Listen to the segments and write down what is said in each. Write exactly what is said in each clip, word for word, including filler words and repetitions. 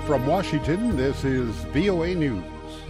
From Washington, this is V O A News.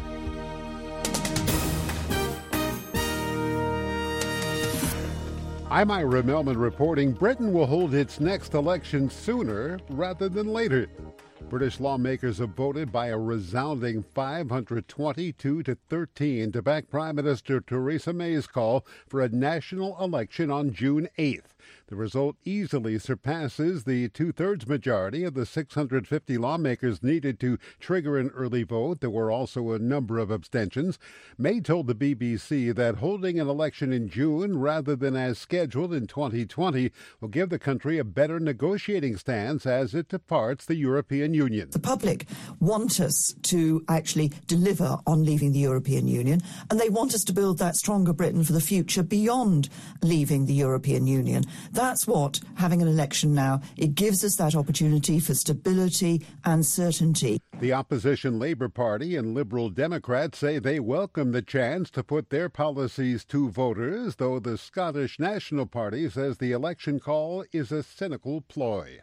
I'm Ira Melman reporting Britain will hold its next election sooner rather than later. British lawmakers have voted by a resounding five hundred twenty-two to thirteen to back Prime Minister Theresa May's call for a national election on June eighth. The result easily surpasses the two-thirds majority of the six hundred fifty lawmakers needed to trigger an early vote. There were also a number of abstentions. May told the B B C that holding an election in June rather than as scheduled in twenty twenty will give the country a better negotiating stance as it departs the European Union. The public want us to actually deliver on leaving the European Union, and they want us to build that stronger Britain for the future beyond leaving the European Union. That's what having an election now, it gives us that opportunity for stability and certainty. The opposition Labour Party and Liberal Democrats say they welcome the chance to put their policies to voters, though the Scottish National Party says the election call is a cynical ploy.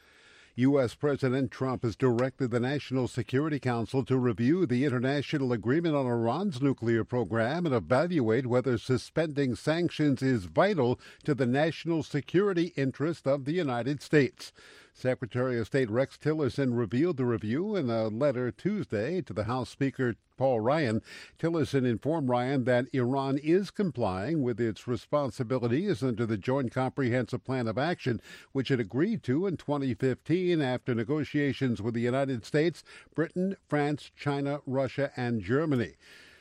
U S. President Trump has directed the National Security Council to review the international agreement on Iran's nuclear program and evaluate whether suspending sanctions is vital to the national security interest of the United States. Secretary of State Rex Tillerson revealed the review in a letter Tuesday to the House Speaker Paul Ryan. Tillerson informed Ryan that Iran is complying with its responsibilities under the Joint Comprehensive Plan of Action, which it agreed to in twenty fifteen after negotiations with the United States, Britain, France, China, Russia, and Germany.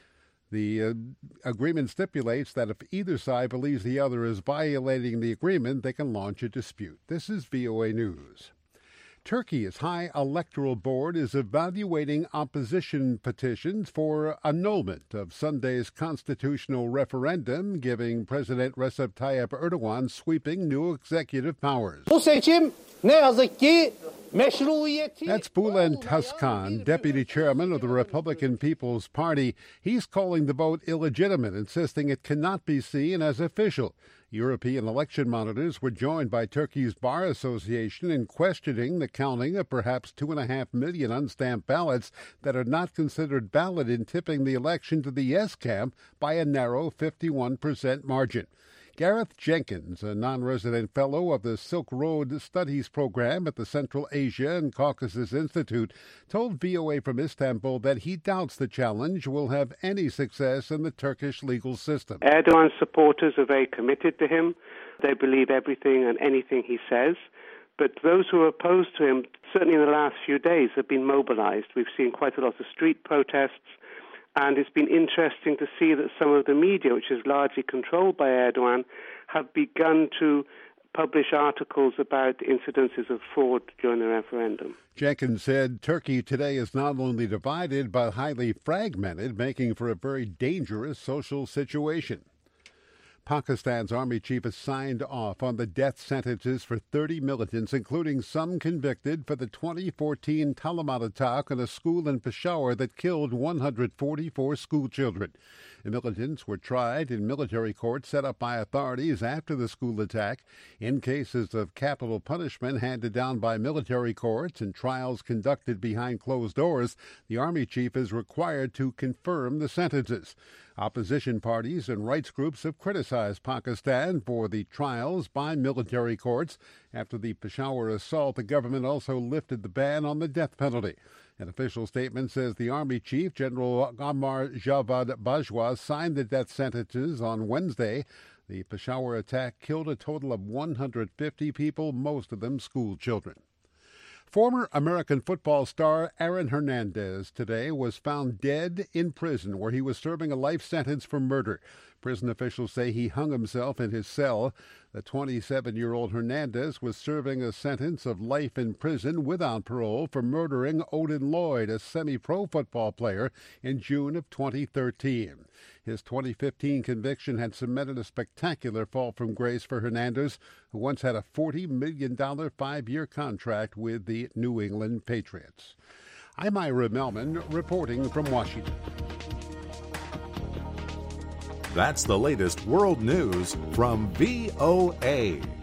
The uh, agreement stipulates that if either side believes the other is violating the agreement, they can launch a dispute. This is V O A News. Turkey's High Electoral Board is evaluating opposition petitions for annulment of Sunday's constitutional referendum, giving President Recep Tayyip Erdogan sweeping new executive powers. Bu seçim ne yazık ki meşruiyeti. That's Bülent Tezcan, deputy chairman of the Republican People's Party. He's calling the vote illegitimate, insisting it cannot be seen as official. European election monitors were joined by Turkey's Bar Association in questioning the counting of perhaps two and a half million unstamped ballots that are not considered valid in tipping the election to the yes camp by a narrow fifty-one percent margin. Gareth Jenkins, a non-resident fellow of the Silk Road Studies program at the Central Asia and Caucasus Institute, told V O A from Istanbul that he doubts the challenge will have any success in the Turkish legal system. Erdogan's supporters are very committed to him. They believe everything and anything he says. But those who are opposed to him, certainly in the last few days, have been mobilized. We've seen quite a lot of street protests. And it's been interesting to see that some of the media, which is largely controlled by Erdogan, have begun to publish articles about incidences of fraud during the referendum. Jenkins said Turkey today is not only divided but highly fragmented, making for a very dangerous social situation. Pakistan's army chief has signed off on the death sentences for thirty militants, including some convicted for the twenty fourteen Talamat attack on a school in Peshawar that killed one hundred forty-four schoolchildren. The militants were tried in military courts set up by authorities after the school attack. In cases of capital punishment handed down by military courts and trials conducted behind closed doors, the army chief is required to confirm the sentences. Opposition parties and rights groups have criticized Pakistan for the trials by military courts. After the Peshawar assault, the government also lifted the ban on the death penalty. An official statement says the Army Chief, General Amar Javad Bajwa, signed the death sentences on Wednesday. The Peshawar attack killed a total of one hundred fifty people, most of them school children. Former American football star Aaron Hernandez today was found dead in prison where he was serving a life sentence for murder. Prison officials say he hung himself in his cell. The twenty-seven-year-old Hernandez was serving a sentence of life in prison without parole for murdering Odin Lloyd, a semi-pro football player, in June of twenty thirteen. His twenty fifteen conviction had cemented a spectacular fall from grace for Hernandez, who once had a forty million dollars five-year contract with the New England Patriots. I'm Ira Melman, reporting from Washington. That's the latest world news from V O A.